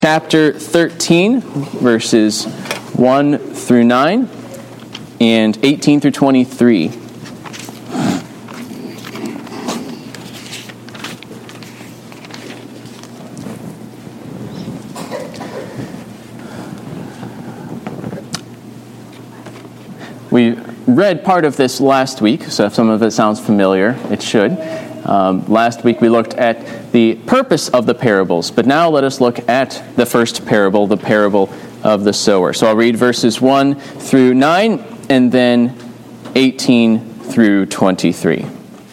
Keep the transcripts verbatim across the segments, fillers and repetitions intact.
chapter thirteen, verses one through nine, and eighteen through twenty-three. We read part of this last week, so if some of it sounds familiar, it should. Um, last week we looked at the purpose of the parables, but now let us look at the first parable, the parable of the sower. So I'll read verses one through nine and then eighteen through twenty-three.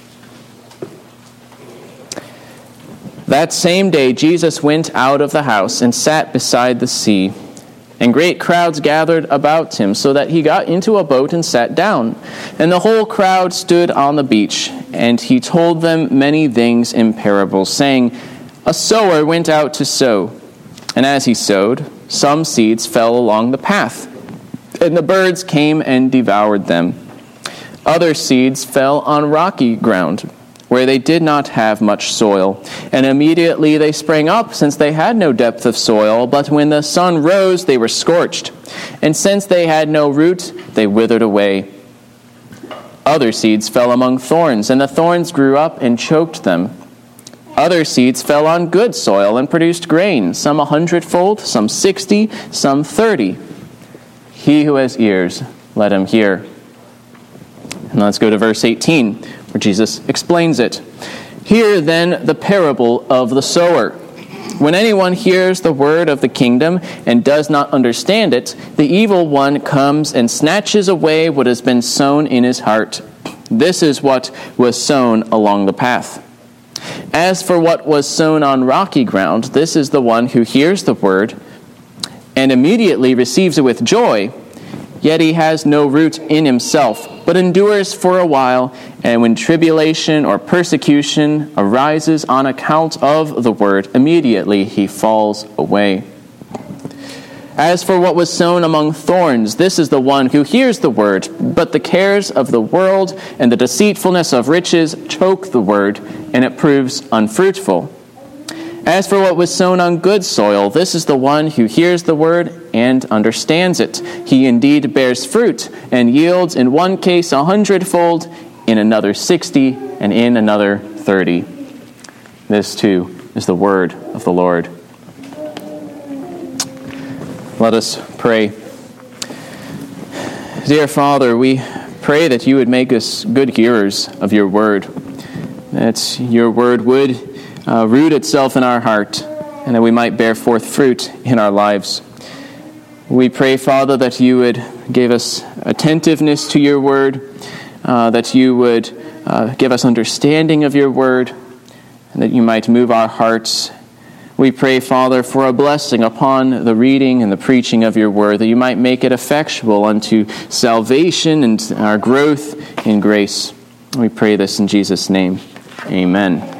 That same day Jesus went out of the house and sat beside the sea, and great crowds gathered about him, so that he got into a boat and sat down. And the whole crowd stood on the beach, and he told them many things in parables, saying, A sower went out to sow, and as he sowed, some seeds fell along the path, and the birds came and devoured them. Other seeds fell on rocky ground, where they did not have much soil, and immediately they sprang up, since they had no depth of soil. But when the sun rose, they were scorched, and since they had no root, they withered away. Other seeds fell among thorns, and the thorns grew up and choked them. Other seeds fell on good soil and produced grain, some a hundredfold, some sixty, some thirty. He who has ears, let him hear. And let's go to verse eighteen, where Jesus explains it. Hear then the parable of the sower. When anyone hears the word of the kingdom and does not understand it, the evil one comes and snatches away what has been sown in his heart. This is what was sown along the path. As for what was sown on rocky ground, this is the one who hears the word and immediately receives it with joy. Yet he has no root in himself, but endures for a while, and when tribulation or persecution arises on account of the word, immediately he falls away. As for what was sown among thorns, this is the one who hears the word, but the cares of the world and the deceitfulness of riches choke the word, and it proves unfruitful. As for what was sown on good soil, this is the one who hears the word and understands it. He indeed bears fruit and yields in one case a hundredfold, in another sixty, and in another thirty. This too is the word of the Lord. Let us pray. Dear Father, we pray that you would make us good hearers of your word, that your word would Uh, root itself in our heart, and that we might bear forth fruit in our lives. We pray, Father, that you would give us attentiveness to your word, uh, that you would uh, give us understanding of your word, and that you might move our hearts. We pray, Father, for a blessing upon the reading and the preaching of your word, that you might make it effectual unto salvation and our growth in grace. We pray this in Jesus' name. Amen.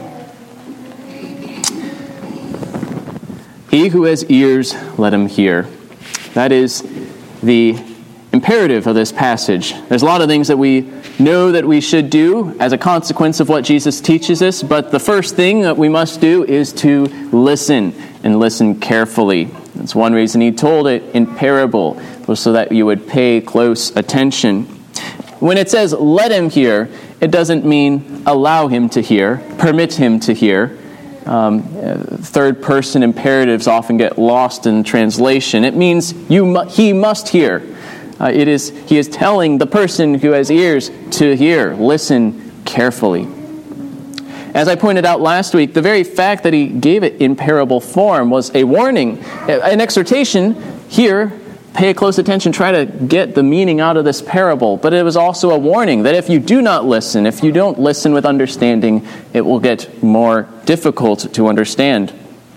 He who has ears, let him hear. That is the imperative of this passage. There's a lot of things that we know that we should do as a consequence of what Jesus teaches us, but the first thing that we must do is to listen, and listen carefully. That's one reason he told it in parable, was so that you would pay close attention. When it says, let him hear, it doesn't mean allow him to hear, permit him to hear. Um, third-person imperatives often get lost in translation. It means you mu- he must hear. Uh, it is he is telling the person who has ears to hear. Listen carefully. As I pointed out last week, the very fact that he gave it in parable form was a warning, an exhortation. Here, pay close attention, try to get the meaning out of this parable. But it was also a warning that if you do not listen, if you don't listen with understanding, it will get more difficult to understand.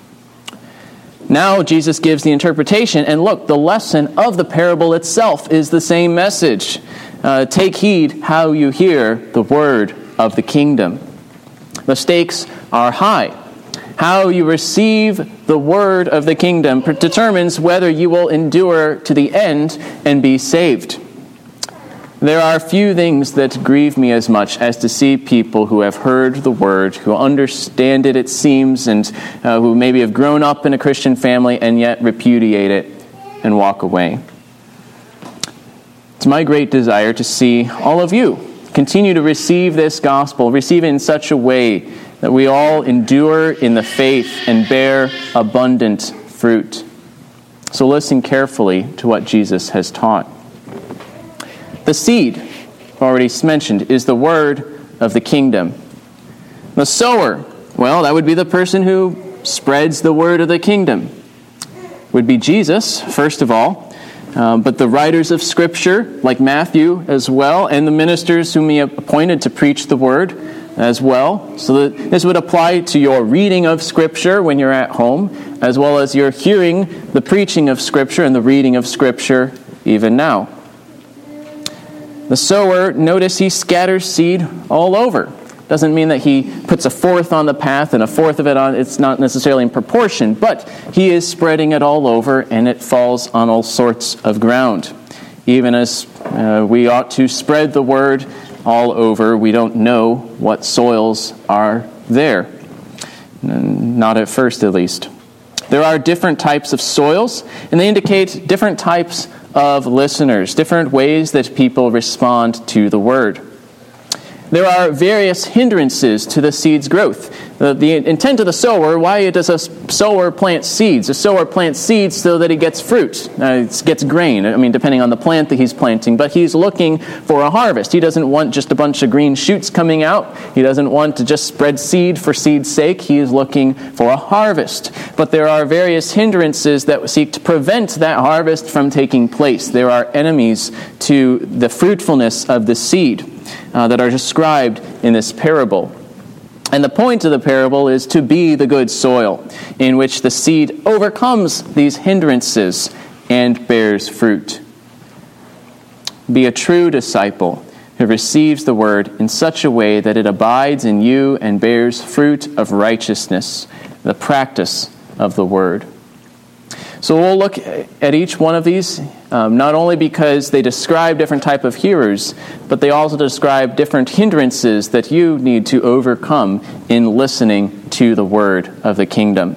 Now Jesus gives the interpretation, and look, the lesson of the parable itself is the same message. Uh, take heed how you hear the word of the kingdom. The stakes are high. How you receive the word of the kingdom determines whether you will endure to the end and be saved. There are few things that grieve me as much as to see people who have heard the word, who understand it, it seems, and uh, who maybe have grown up in a Christian family and yet repudiate it and walk away. It's my great desire to see all of you continue to receive this gospel, receive it in such a way that we all endure in the faith and bear abundant fruit. So listen carefully to what Jesus has taught. The seed, already mentioned, is the word of the kingdom. The sower, well, that would be the person who spreads the word of the kingdom. Would be Jesus, first of all, um, but the writers of Scripture, like Matthew as well, and the ministers whom he appointed to preach the word as well. So that this would apply to your reading of Scripture when you're at home, as well as your hearing the preaching of Scripture and the reading of Scripture even now. The sower, notice he scatters seed all over. Doesn't mean that he puts a fourth on the path and a fourth of it on, it's not necessarily in proportion, but he is spreading it all over and it falls on all sorts of ground. Even as uh, we ought to spread the word all over, we don't know what soils are there. Not at first, at least. There are different types of soils, and they indicate different types of listeners, different ways that people respond to the word. There are various hindrances to the seed's growth. The, the intent of the sower, why does a sower plant seeds? A sower plants seeds so that he gets fruit, uh, gets grain, I mean, depending on the plant that he's planting, but he's looking for a harvest. He doesn't want just a bunch of green shoots coming out. He doesn't want to just spread seed for seed's sake. He is looking for a harvest. But there are various hindrances that seek to prevent that harvest from taking place. There are enemies to the fruitfulness of the seed. Uh, that are described in this parable. And the point of the parable is to be the good soil in which the seed overcomes these hindrances and bears fruit. Be a true disciple who receives the word in such a way that it abides in you and bears fruit of righteousness, the practice of the word. So we'll look at each one of these, um, not only because they describe different type of hearers, but they also describe different hindrances that you need to overcome in listening to the word of the kingdom.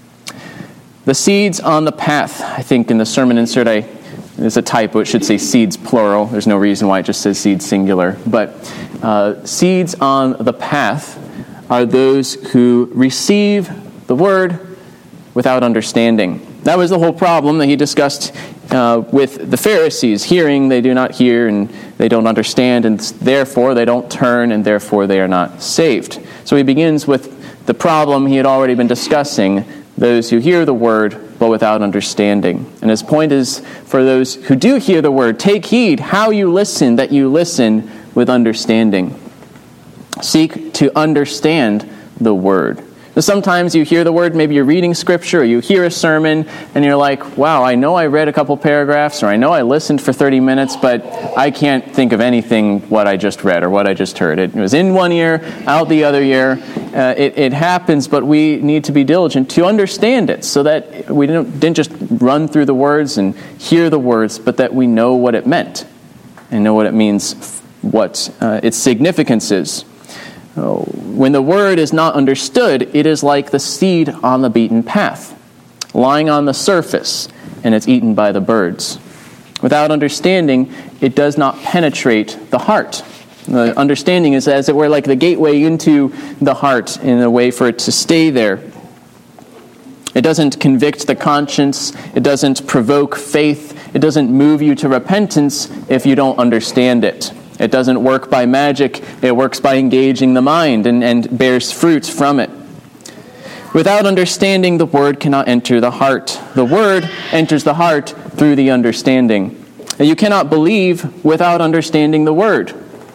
The seeds on the path, I think in the sermon insert, I there's a typo, it should say seeds plural. There's no reason why it just says seeds singular. But uh, seeds on the path are those who receive the word without understanding. That was the whole problem that he discussed uh, with the Pharisees. Hearing, they do not hear, and they don't understand, and therefore they don't turn, and therefore they are not saved. So he begins with the problem he had already been discussing, those who hear the word, but without understanding. And his point is, for those who do hear the word, take heed how you listen, that you listen with understanding. Seek to understand the word. Sometimes you hear the word, maybe you're reading scripture, or you hear a sermon, and you're like, wow, I know I read a couple paragraphs, or I know I listened for thirty minutes, but I can't think of anything what I just read or what I just heard. It was in one ear, out the other ear. Uh, it, it happens, but we need to be diligent to understand it, so that we didn't, didn't just run through the words and hear the words, but that we know what it meant, and know what it means, what uh, its significance is. When the word is not understood, it is like the seed on the beaten path, lying on the surface, and it's eaten by the birds. Without understanding, it does not penetrate the heart. The understanding is, as it were, like the gateway into the heart in a way for it to stay there. It doesn't convict the conscience. It doesn't provoke faith. It doesn't move you to repentance if you don't understand it. It doesn't work by magic. It works by engaging the mind and, and bears fruit from it. Without understanding, the word cannot enter the heart. The word enters the heart through the understanding. You cannot believe without understanding the word.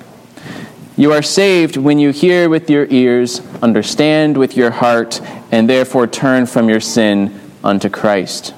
You are saved when you hear with your ears, understand with your heart, and therefore turn from your sin unto Christ.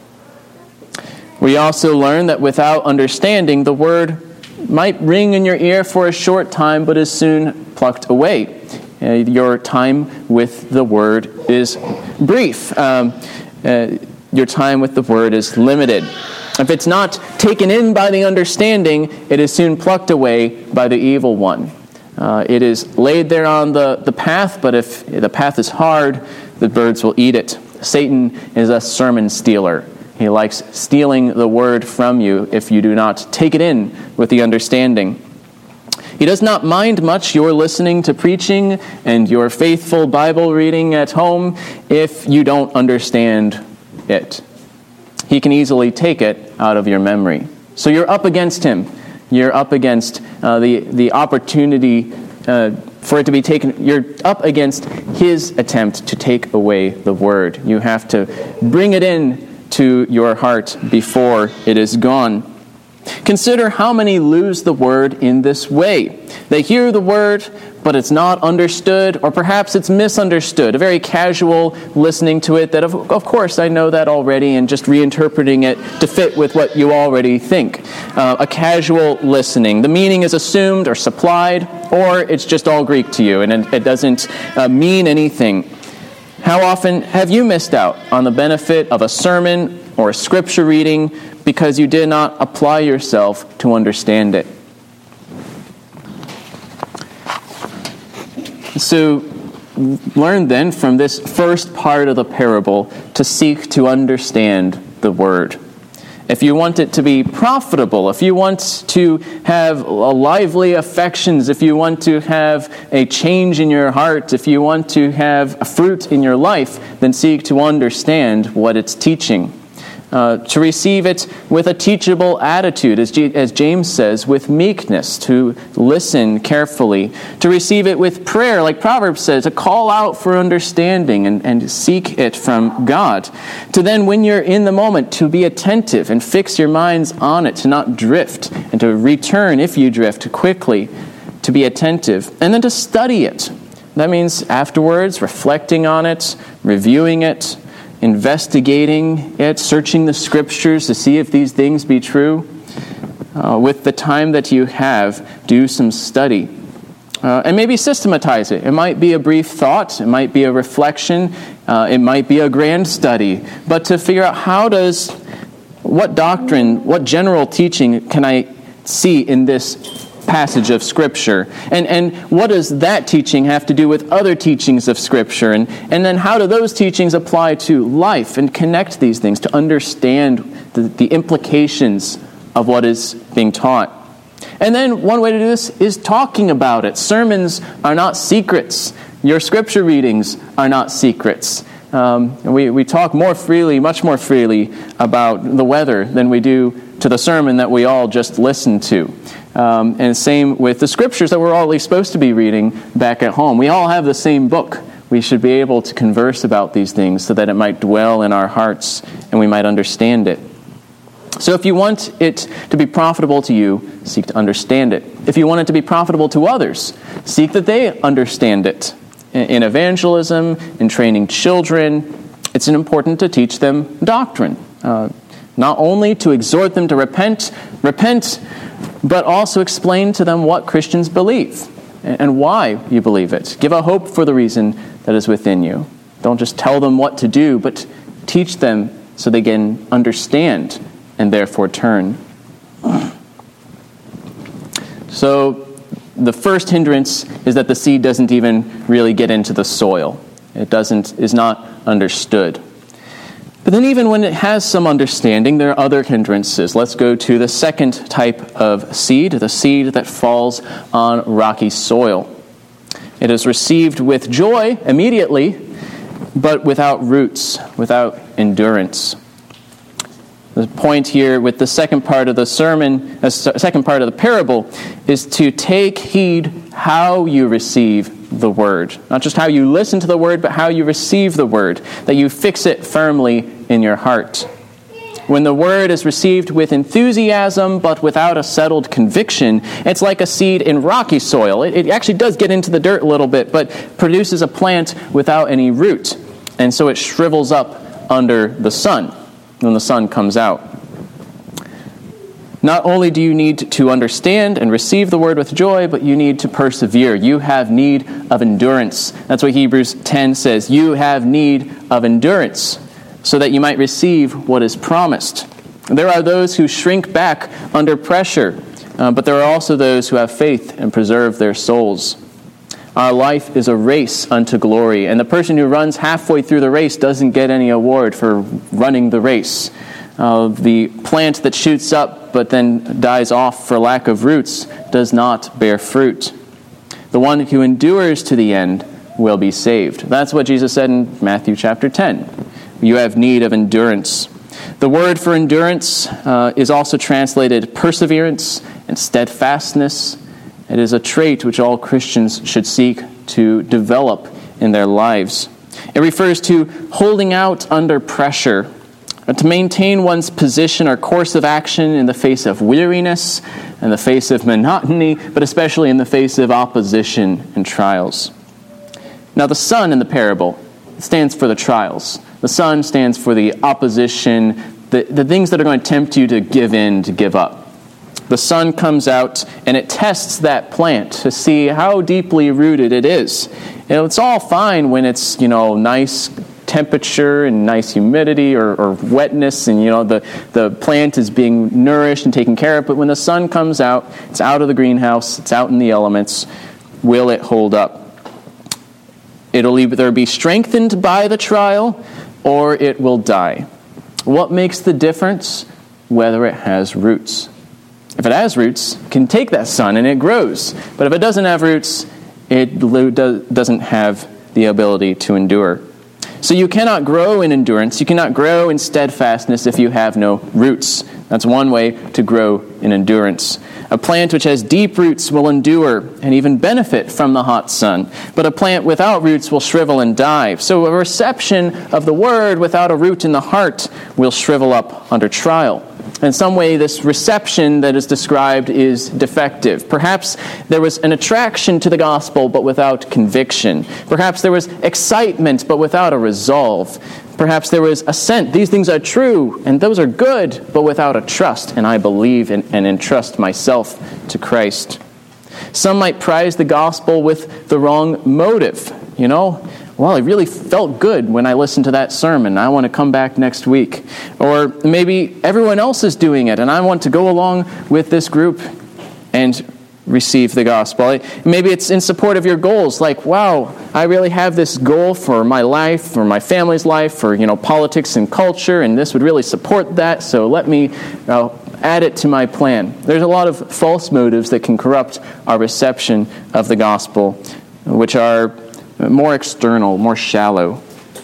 We also learn that without understanding, the word might ring in your ear for a short time, but is soon plucked away. Uh, your time with the word is brief. Um, uh, your time with the word is limited. If it's not taken in by the understanding, it is soon plucked away by the evil one. Uh, it is laid there on the, the path, but if the path is hard, the birds will eat it. Satan is a sermon stealer. He likes stealing the word from you if you do not take it in with the understanding. He does not mind much your listening to preaching and your faithful Bible reading at home if you don't understand it. He can easily take it out of your memory. So you're up against him. You're up against uh, the, the opportunity uh, for it to be taken. You're up against his attempt to take away the word. You have to bring it in to your heart before it is gone. Consider how many lose the word in this way. They hear the word, but it's not understood, or perhaps it's misunderstood. A very casual listening to it that, of, of course, I know that already, and just reinterpreting it to fit with what you already think. Uh, a casual listening. The meaning is assumed or supplied, or it's just all Greek to you, and it, it doesn't uh, mean anything. How often have you missed out on the benefit of a sermon or a scripture reading because you did not apply yourself to understand it? So, learn then from this first part of the parable to seek to understand the word. If you want it to be profitable, if you want to have lively affections, if you want to have a change in your heart, if you want to have a fruit in your life, then seek to understand what it's teaching. Uh, to receive it with a teachable attitude, as, G- as James says, with meekness, to listen carefully. To receive it with prayer, like Proverbs says, to call out for understanding and, and seek it from God. To then, when you're in the moment, to be attentive and fix your minds on it, to not drift, and to return if you drift quickly, to be attentive. And then to study it. That means afterwards, reflecting on it, reviewing it, investigating it, searching the scriptures to see if these things be true. Uh, with the time that you have, do some study. Uh, and maybe systematize it. It might be a brief thought. It might be a reflection. Uh, it might be a grand study. But to figure out how does, what doctrine, what general teaching can I see in this passage of Scripture? And and what does that teaching have to do with other teachings of Scripture? And, and then how do those teachings apply to life and connect these things to understand the, the implications of what is being taught? And then one way to do this is talking about it. Sermons are not secrets. Your Scripture readings are not secrets. Um, we, we talk more freely, much more freely about the weather than we do to the sermon that we all just listened to. Um, and same with the scriptures that we're all at least supposed to be reading back at home. We all have the same book. We should be able to converse about these things so that it might dwell in our hearts and we might understand it. So if you want it to be profitable to you, seek to understand it. If you want it to be profitable to others, seek that they understand it. In evangelism, in training children, it's important to teach them doctrine. Uh, not only to exhort them to repent, repent, but also explain to them what Christians believe and why you believe it. Give a hope for the reason that is within you. Don't just tell them what to do, but teach them so they can understand and therefore turn. So the first hindrance is that the seed doesn't even really get into the soil. It doesn't is not understood. But then even when it has some understanding, there are other hindrances. Let's go to the second type of seed, the seed that falls on rocky soil. It is received with joy immediately, but without roots, without endurance. The point here with the second part of the sermon, the second part of the parable, is to take heed how you receive the word. Not just how you listen to the word, but how you receive the word. That you fix it firmly in your heart. When the word is received with enthusiasm, but without a settled conviction, it's like a seed in rocky soil. It, it actually does get into the dirt a little bit, but produces a plant without any root. And so it shrivels up under the sun when the sun comes out. Not only do you need to understand and receive the word with joy, but you need to persevere. You have need of endurance. That's what Hebrews ten says. You have need of endurance so that you might receive what is promised. There are those who shrink back under pressure, uh, but there are also those who have faith and preserve their souls. Our life is a race unto glory, and the person who runs halfway through the race doesn't get any award for running the race. Uh, the plant that shoots up but then dies off for lack of roots does not bear fruit. The one who endures to the end will be saved. That's what Jesus said in Matthew chapter ten. You have need of endurance. The word for endurance uh, is also translated perseverance and steadfastness. It is a trait which all Christians should seek to develop in their lives. It refers to holding out under pressure, to maintain one's position or course of action in the face of weariness, in the face of monotony, but especially in the face of opposition and trials. Now, the sun in the parable stands for the trials. The sun stands for the opposition, the, the things that are going to tempt you to give in, to give up. The sun comes out and it tests that plant to see how deeply rooted it is. You know, it's all fine when it's, you know, nice temperature and nice humidity or, or wetness, and you know the, the plant is being nourished and taken care of. But when the sun comes out, it's out of the greenhouse, it's out in the elements. Will it hold up? It'll either be strengthened by the trial or it will die. What makes the difference? Whether it has roots. If it has roots, it can take that sun and it grows. But if it doesn't have roots, it doesn't have the ability to endure. So you cannot grow in endurance, you cannot grow in steadfastness if you have no roots. That's one way to grow in endurance. A plant which has deep roots will endure and even benefit from the hot sun. But a plant without roots will shrivel and die. So a reception of the word without a root in the heart will shrivel up under trial. In some way, this reception that is described is defective. Perhaps there was an attraction to the gospel, but without conviction. Perhaps there was excitement, but without a resolve. Perhaps there was assent. These things are true, and those are good, but without a trust. And I believe in, and entrust myself to Christ. Some might prize the gospel with the wrong motive. You know, well, I really felt good when I listened to that sermon. I want to come back next week. Or maybe everyone else is doing it, and I want to go along with this group and receive the gospel. Maybe it's in support of your goals, like, wow, I really have this goal for my life, for my family's life, for, you know, politics and culture, and this would really support that, so let me uh, add it to my plan. There's a lot of false motives that can corrupt our reception of the gospel, which are more external, more shallow.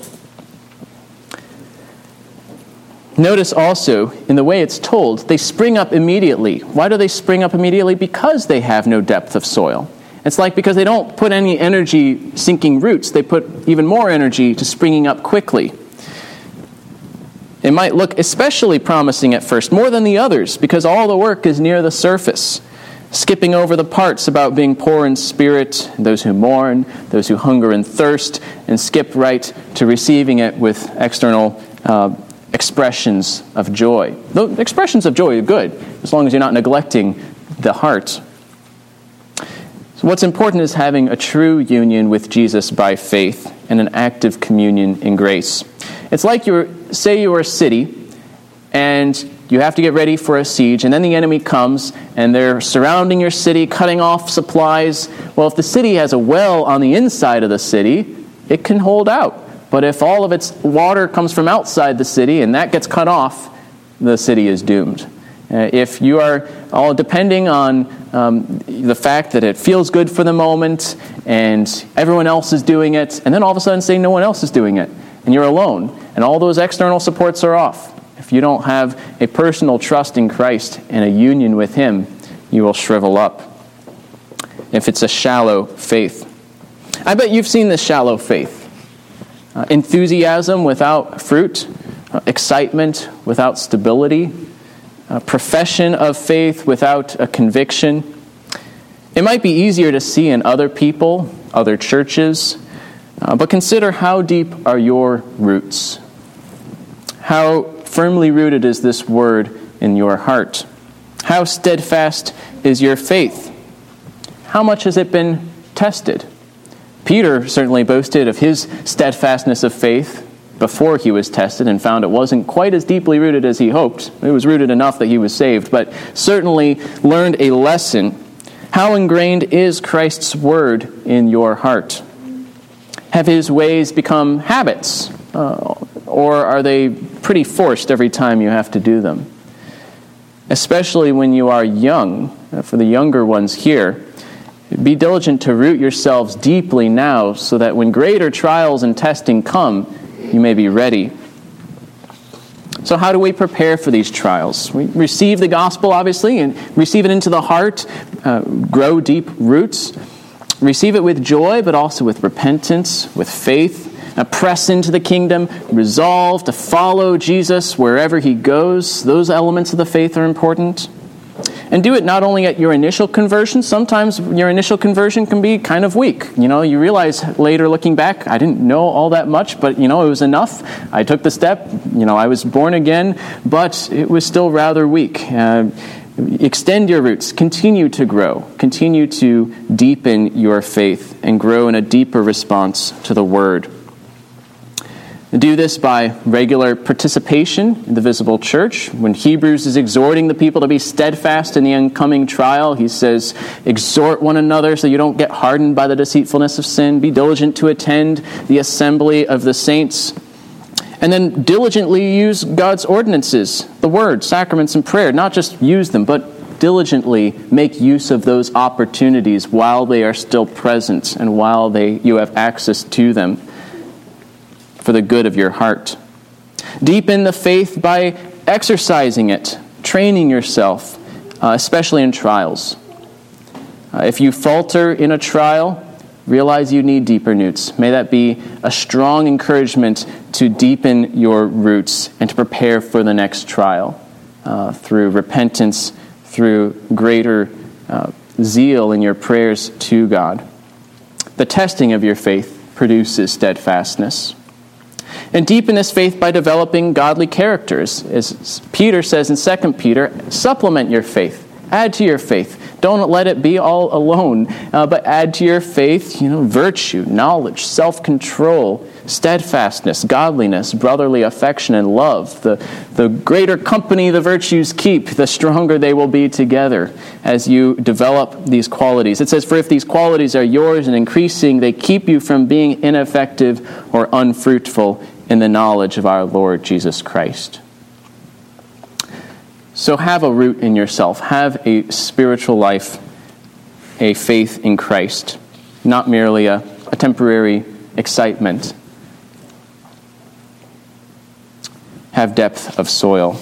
Notice also, in the way it's told, they spring up immediately. Why do they spring up immediately? Because they have no depth of soil. It's like because they don't put any energy sinking roots, they put even more energy to springing up quickly. It might look especially promising at first, more than the others, because all the work is near the surface. Skipping over the parts about being poor in spirit, those who mourn, those who hunger and thirst, and skip right to receiving it with external uh, expressions of joy. The expressions of joy are good, as long as you're not neglecting the heart. So what's important is having a true union with Jesus by faith and an active communion in grace. It's like you say you are a city, and you have to get ready for a siege, and then the enemy comes, and they're surrounding your city, cutting off supplies. Well, if the city has a well on the inside of the city, it can hold out. But if all of its water comes from outside the city, and that gets cut off, the city is doomed. Uh, if you are all depending on um, the fact that it feels good for the moment, and everyone else is doing it, and then all of a sudden say no one else is doing it, and you're alone, and all those external supports are off. If you don't have a personal trust in Christ and a union with Him, you will shrivel up. If it's a shallow faith. I bet you've seen this shallow faith. Uh, enthusiasm without fruit, uh, excitement without stability, uh, profession of faith without a conviction. It might be easier to see in other people, other churches, uh, but consider how deep are your roots. How firmly rooted is this word in your heart? How steadfast is your faith? How much has it been tested? Peter certainly boasted of his steadfastness of faith before he was tested and found it wasn't quite as deeply rooted as he hoped. It was rooted enough that he was saved, but certainly learned a lesson. How ingrained is Christ's word in your heart? Have his ways become habits, uh, or are they pretty forced every time you have to do them? Especially when you are young, uh, for the younger ones here, be diligent to root yourselves deeply now so that when greater trials and testing come, you may be ready. So how do we prepare for these trials? We receive the gospel, obviously, and receive it into the heart, uh, grow deep roots. Receive it with joy, but also with repentance, with faith. Uh, press into the kingdom, resolve to follow Jesus wherever he goes. Those elements of the faith are important. And do it not only at your initial conversion. Sometimes your initial conversion can be kind of weak. You know, you realize later looking back, I didn't know all that much, but, you know, it was enough. I took the step. You know, I was born again, but it was still rather weak. Uh, extend your roots. Continue to grow. Continue to deepen your faith and grow in a deeper response to the Word. Do this by regular participation in the visible church. When Hebrews is exhorting the people to be steadfast in the oncoming trial, he says, exhort one another so you don't get hardened by the deceitfulness of sin. Be diligent to attend the assembly of the saints. And then diligently use God's ordinances, the word, sacraments, and prayer. Not just use them, but diligently make use of those opportunities while they are still present and while they you have access to them, for the good of your heart. Deepen the faith by exercising it, training yourself, uh, especially in trials. Uh, if you falter in a trial, realize you need deeper roots. May that be a strong encouragement to deepen your roots and to prepare for the next trial uh, through repentance, through greater uh, zeal in your prayers to God. The testing of your faith produces steadfastness. And deepen this faith by developing godly characters. As Peter says in Second Peter, supplement your faith. Add to your faith. Don't let it be all alone, uh, but add to your faith, you know, virtue, knowledge, self-control, steadfastness, godliness, brotherly affection, and love. The, the greater company the virtues keep, the stronger they will be together as you develop these qualities. It says, for if these qualities are yours and increasing, they keep you from being ineffective or unfruitful in the knowledge of our Lord Jesus Christ. So have a root in yourself. Have a spiritual life, a faith in Christ, not merely a, a temporary excitement. Have depth of soil.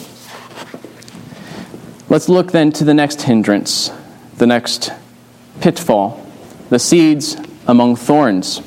Let's look then to the next hindrance, the next pitfall, the seeds among thorns.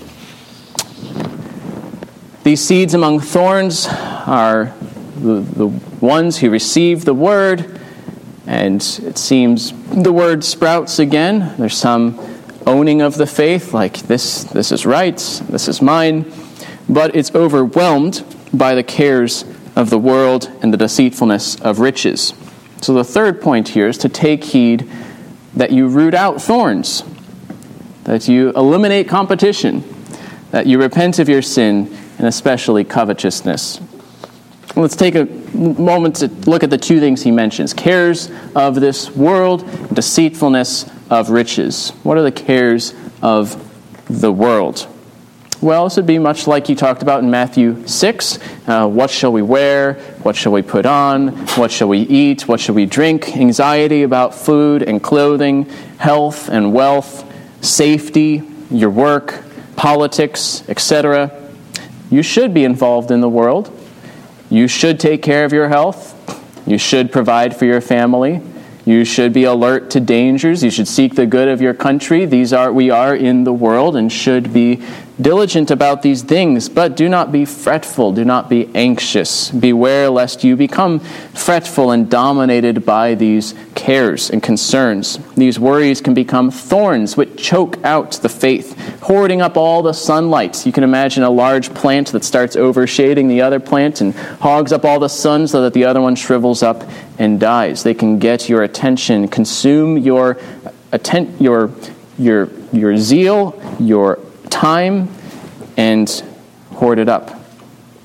These seeds among thorns are the, the ones who receive the word, and it seems the word sprouts again. There's some owning of the faith, like this, this is right, this is mine, but it's overwhelmed by the cares of the world and the deceitfulness of riches. So the third point here is to take heed that you root out thorns, that you eliminate competition, that you repent of your sin, and especially covetousness. Let's take a moment to look at the two things he mentions. Cares of this world, deceitfulness of riches. What are the cares of the world? Well, this would be much like you talked about in Matthew six. Uh, what shall we wear? What shall we put on? What shall we eat? What shall we drink? Anxiety about food and clothing, health and wealth, safety, your work, politics, et cetera. You should be involved in the world. You should take care of your health. You should provide for your family. You should be alert to dangers. You should seek the good of your country. These are we are in the world and should be diligent about these things, but do not be fretful. Do not be anxious. Beware lest you become fretful and dominated by these cares and concerns. These worries can become thorns which choke out the faith, hoarding up all the sunlight. You can imagine a large plant that starts overshading the other plant and hogs up all the sun so that the other one shrivels up and dies. They can get your attention, consume your atten- your your your zeal, your time, and hoard it up.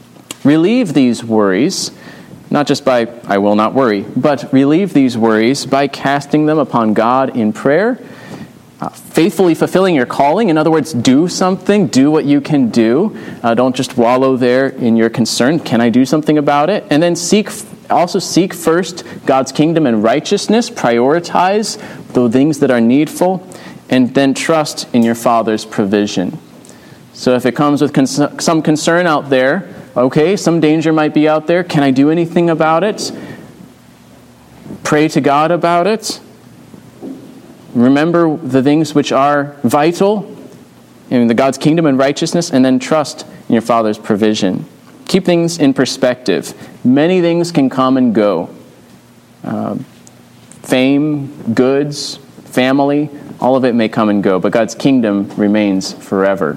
Relieve these worries, not just by, I will not worry, but relieve these worries by casting them upon God in prayer, uh, faithfully fulfilling your calling. In other words, do something, do what you can do. Uh, don't just wallow there in your concern. Can I do something about it? And then seek, also seek first God's kingdom and righteousness. Prioritize the things that are needful, and then trust in your Father's provision. So if it comes with cons- some concern out there, okay, some danger might be out there. Can I do anything about it? Pray to God about it. Remember the things which are vital in the God's kingdom and righteousness, and then trust in your Father's provision. Keep things in perspective. Many things can come and go. Uh, fame, goods, family, all of it may come and go, but God's kingdom remains forever.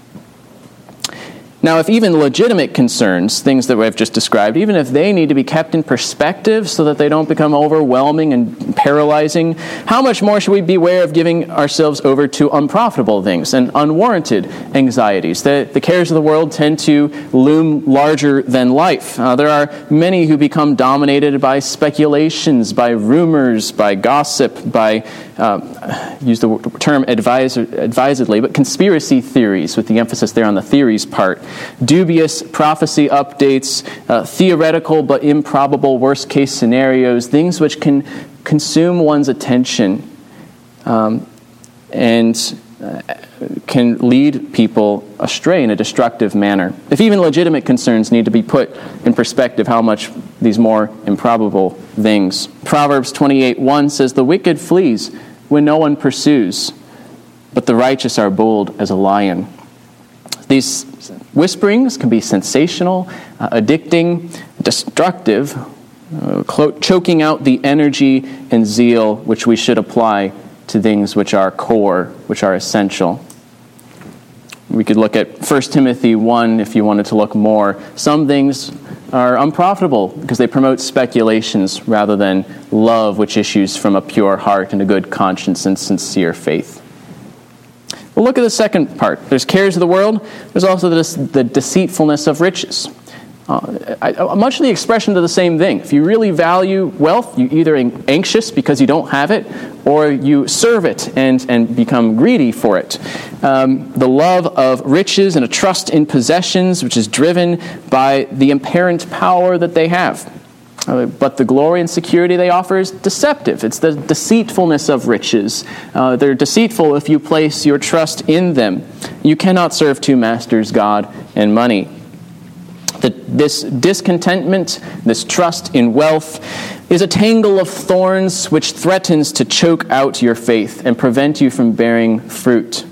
Now, if even legitimate concerns, things that I've just described, even if they need to be kept in perspective so that they don't become overwhelming and paralyzing, how much more should we beware of giving ourselves over to unprofitable things and unwarranted anxieties? The, the cares of the world tend to loom larger than life. Uh, there are many who become dominated by speculations, by rumors, by gossip, by, uh, use the term advise, advisedly, but conspiracy theories, with the emphasis there on the theories part. Dubious prophecy updates, uh, theoretical but improbable worst-case scenarios, things which can consume one's attention um, and uh, can lead people astray in a destructive manner. If even legitimate concerns need to be put in perspective, how much these more improbable things. Proverbs twenty-eight one says, "The wicked flees when no one pursues, but the righteous are bold as a lion." These whisperings can be sensational, uh, addicting, destructive, uh, clo- choking out the energy and zeal which we should apply to things which are core, which are essential. We could look at First Timothy one if you wanted to look more. Some things are unprofitable because they promote speculations rather than love, which issues from a pure heart and a good conscience and sincere faith. Well, look at the second part. There's cares of the world. There's also the, the deceitfulness of riches. Uh, I, much of the expression to the same thing. If you really value wealth, you either anxious because you don't have it, or you serve it and, and become greedy for it. Um, the love of riches and a trust in possessions, which is driven by the apparent power that they have. Uh, but the glory and security they offer is deceptive. It's the deceitfulness of riches. Uh, they're deceitful if you place your trust in them. You cannot serve two masters, God and money. The, this discontentment, this trust in wealth, is a tangle of thorns which threatens to choke out your faith and prevent you from bearing fruit.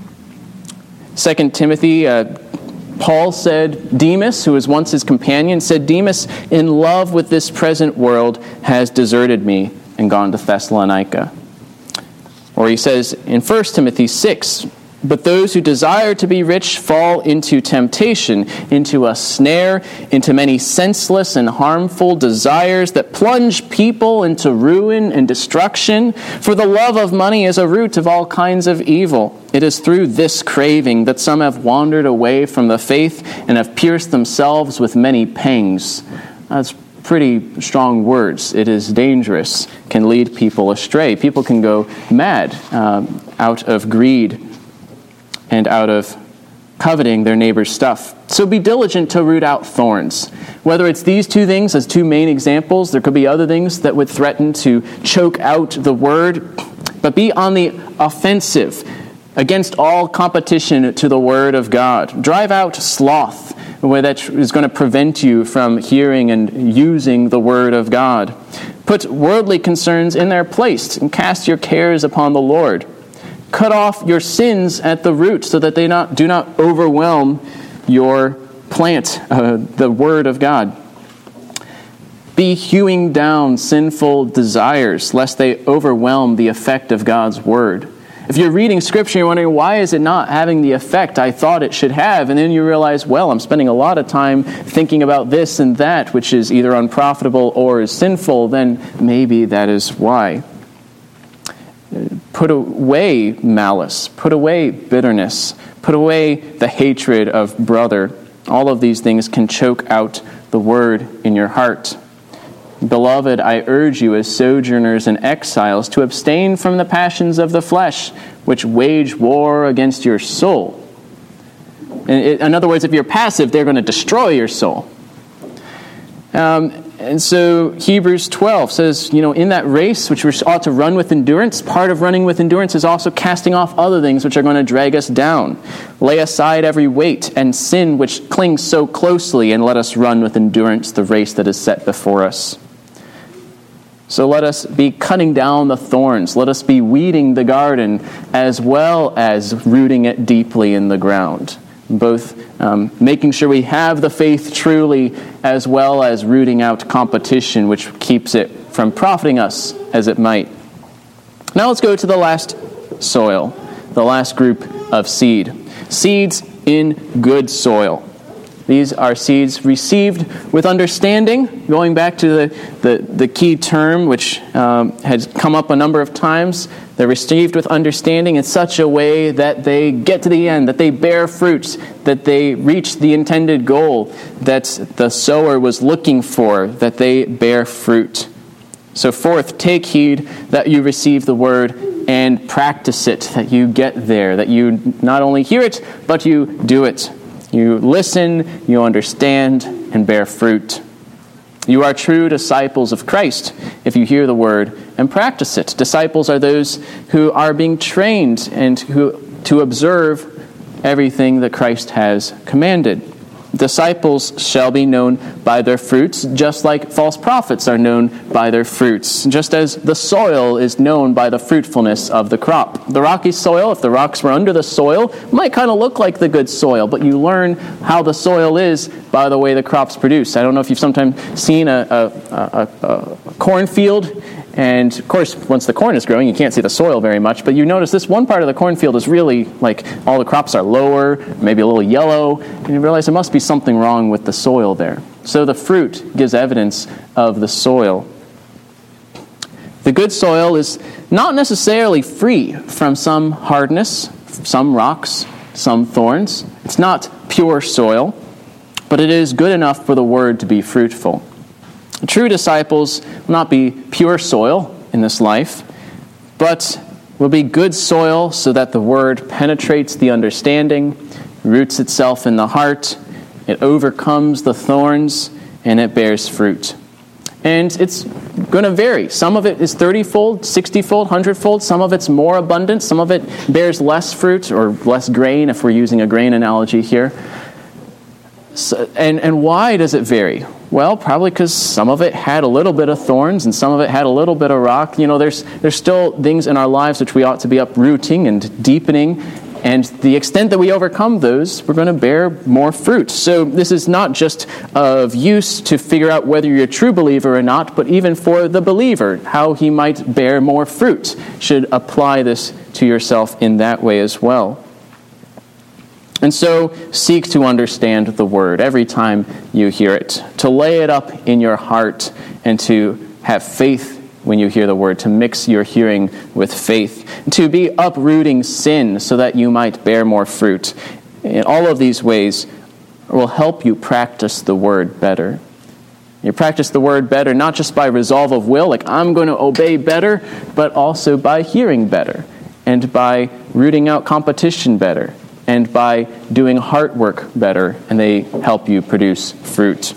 Second Timothy uh, Paul said, Demas, who was once his companion, said, Demas, in love with this present world, has deserted me and gone to Thessalonica. Or he says in First Timothy six, but those who desire to be rich fall into temptation, into a snare, into many senseless and harmful desires that plunge people into ruin and destruction. For the love of money is a root of all kinds of evil. It is through this craving that some have wandered away from the faith and have pierced themselves with many pangs. That's pretty strong words. It is dangerous, can lead people astray. People can go mad um, out of greed and out of coveting their neighbor's stuff. So be diligent to root out thorns. Whether it's these two things as two main examples, there could be other things that would threaten to choke out the word, but be on the offensive against all competition to the word of God. Drive out sloth, where that is going to prevent you from hearing and using the word of God. Put worldly concerns in their place and cast your cares upon the Lord. Cut off your sins at the root so that they not do not overwhelm your plant, uh, the word of God. Be hewing down sinful desires, lest they overwhelm the effect of God's word. If you're reading Scripture, you're wondering, why is it not having the effect I thought it should have? And then you realize, well, I'm spending a lot of time thinking about this and that, which is either unprofitable or is sinful, then maybe that is why. Put away malice, put away bitterness, put away the hatred of brother. All of these things can choke out the word in your heart. Beloved, I urge you as sojourners and exiles to abstain from the passions of the flesh, which wage war against your soul. In, in other words, if you're passive, they're going to destroy your soul. Um, and so Hebrews twelve says, you know, in that race which we ought to run with endurance, part of running with endurance is also casting off other things which are going to drag us down. Lay aside every weight and sin which clings so closely, and let us run with endurance the race that is set before us. So let us be cutting down the thorns. Let us be weeding the garden as well as rooting it deeply in the ground. Both um, making sure we have the faith truly, as well as rooting out competition, which keeps it from profiting us as it might. Now let's go to the last soil, the last group of seed. Seeds in good soil. These are seeds received with understanding. Going back to the, the, the key term, which um, has come up a number of times, they're received with understanding in such a way that they get to the end, that they bear fruit, that they reach the intended goal that the sower was looking for, that they bear fruit. So fourth, take heed that you receive the word and practice it, that you get there, that you not only hear it, but you do it. You listen, you understand, and bear fruit. You are true disciples of Christ if you hear the word and practice it. Disciples are those who are being trained and who to observe everything that Christ has commanded. Disciples shall be known by their fruits, just like false prophets are known by their fruits, just as the soil is known by the fruitfulness of the crop. The rocky soil, if the rocks were under the soil, might kind of look like the good soil, but you learn how the soil is by the way the crops produce. I don't know if you've sometimes seen a, a, a, a, a cornfield, and of course, once the corn is growing, you can't see the soil very much, but you notice this one part of the cornfield is really like all the crops are lower, maybe a little yellow, and you realize there must be something wrong with the soil there. So the fruit gives evidence of the soil. The good soil is not necessarily free from some hardness, some rocks, some thorns. It's not pure soil, but it is good enough for the word to be fruitful. True disciples will not be pure soil in this life, but will be good soil so that the word penetrates the understanding, roots itself in the heart, it overcomes the thorns, and it bears fruit. And it's going to vary. Some of it is thirty-fold, sixty-fold, one hundred-fold. Some of it's more abundant. Some of it bears less fruit or less grain, if we're using a grain analogy here. So, and, and why does it vary? Well, probably because some of it had a little bit of thorns and some of it had a little bit of rock. You know, there's there's still things in our lives which we ought to be uprooting and deepening. And the extent that we overcome those, we're going to bear more fruit. So this is not just of use to figure out whether you're a true believer or not, but even for the believer, how he might bear more fruit. Should apply this to yourself in that way as well. And so seek to understand the word every time you hear it, to lay it up in your heart, and to have faith when you hear the word, to mix your hearing with faith, to be uprooting sin so that you might bear more fruit. In all of these ways will help you practice the word better. You practice the word better not just by resolve of will, like I'm going to obey better, but also by hearing better, and by rooting out competition better, and by doing heart work better, and they help you produce fruit.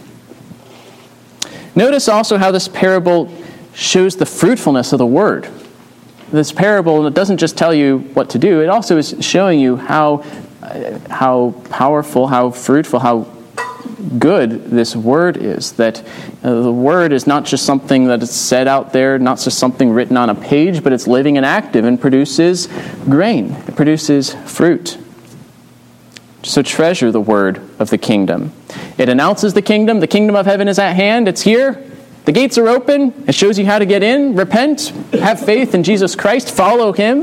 Notice also how this parable shows the fruitfulness of the word. This parable, it doesn't just tell you what to do, it also is showing you how, uh, how powerful, how fruitful, how good this word is. That uh, the word is not just something that is said out there, not just something written on a page, but it's living and active and produces grain. It produces fruit. So treasure the word of the kingdom. It announces the kingdom. The kingdom of heaven is at hand. It's here. The gates are open. It shows you how to get in. Repent. Have faith in Jesus Christ. Follow him.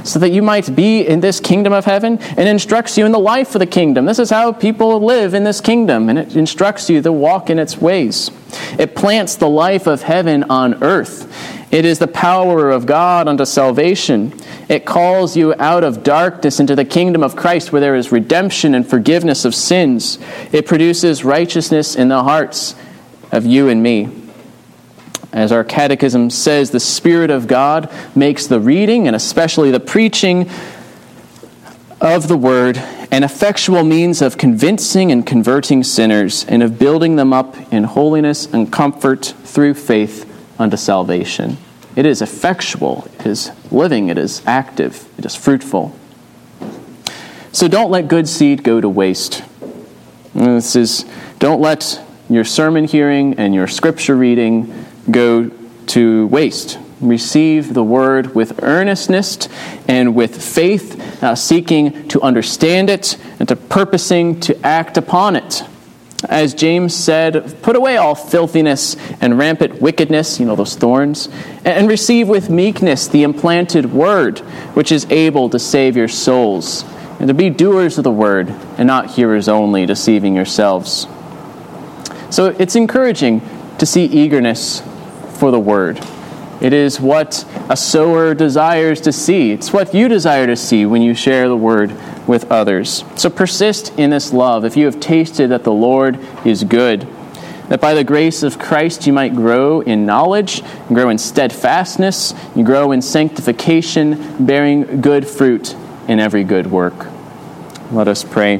so that you might be in this kingdom of heaven, and instructs you in the life of the kingdom. This is how people live in this kingdom, and it instructs you to walk in its ways. It plants the life of heaven on earth. It is the power of God unto salvation. It calls you out of darkness into the kingdom of Christ, where there is redemption and forgiveness of sins. It produces righteousness in the hearts of you and me. As our catechism says, the Spirit of God makes the reading, and especially the preaching of the Word, an effectual means of convincing and converting sinners, and of building them up in holiness and comfort through faith unto salvation. It is effectual, it is living, it is active, it is fruitful. So don't let good seed go to waste. This is, don't let your sermon hearing and your scripture reading go to waste. Receive the word with earnestness and with faith, uh, seeking to understand it and to purposing to act upon it. As James said, put away all filthiness and rampant wickedness, you know, those thorns, and receive with meekness the implanted word, which is able to save your souls, and to be doers of the word and not hearers only, deceiving yourselves. So it's encouraging to see eagerness for the word. It is what a sower desires to see. It's what you desire to see when you share the word with others. So persist in this love. If you have tasted that the Lord is good, that by the grace of Christ you might grow in knowledge, grow in steadfastness, you grow in sanctification, bearing good fruit in every good work. Let us pray.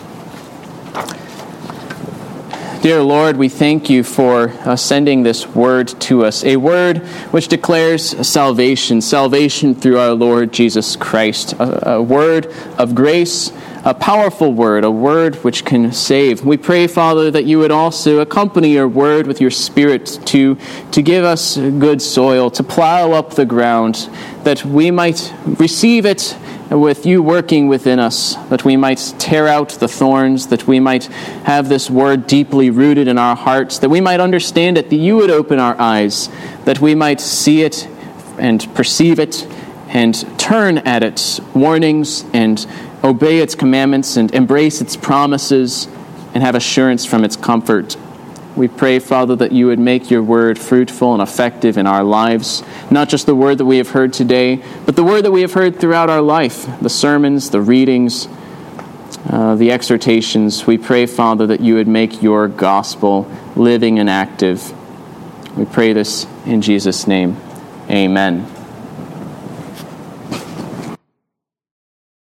Dear Lord, we thank you for uh, sending this word to us, a word which declares salvation, salvation through our Lord Jesus Christ, a, a word of grace, a powerful word, a word which can save. We pray, Father, that you would also accompany your word with your Spirit to, to give us good soil, to plow up the ground, that we might receive it with you working within us, that we might tear out the thorns, that we might have this word deeply rooted in our hearts, that we might understand it, that you would open our eyes, that we might see it and perceive it and turn at its warnings and obey its commandments and embrace its promises and have assurance from its comfort. We pray, Father, that you would make your word fruitful and effective in our lives, not just the word that we have heard today, but the word that we have heard throughout our life, the sermons, the readings, uh, the exhortations. We pray, Father, that you would make your gospel living and active. We pray this in Jesus' name. Amen.